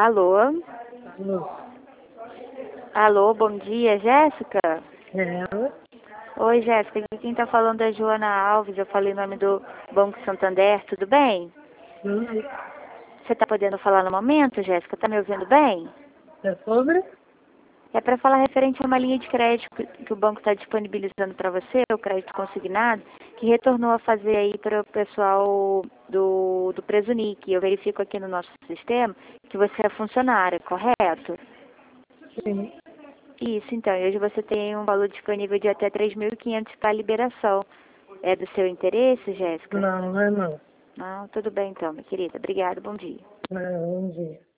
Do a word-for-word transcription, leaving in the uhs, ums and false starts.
Alô? Alô? Alô, bom dia, Jéssica? É ela? Oi, Jéssica, aqui quem tá falando é a Joana Alves, eu falei o nome do Banco Santander, tudo bem? Hum, Você tá podendo falar no momento, Jéssica? Tá me ouvindo bem? É sobre? É para falar referente a uma linha de crédito que que o banco está disponibilizando para você, o crédito consignado, que retornou a fazer aí para o pessoal do, do Presunic. Eu verifico aqui no nosso sistema que você é funcionária, correto? Sim. Isso, então. E hoje você tem um valor disponível de até três mil e quinhentos para liberação. É do seu interesse, Jéssica? Não, não é não. Não, tudo bem então, minha querida. Obrigada, bom dia. Não, bom dia.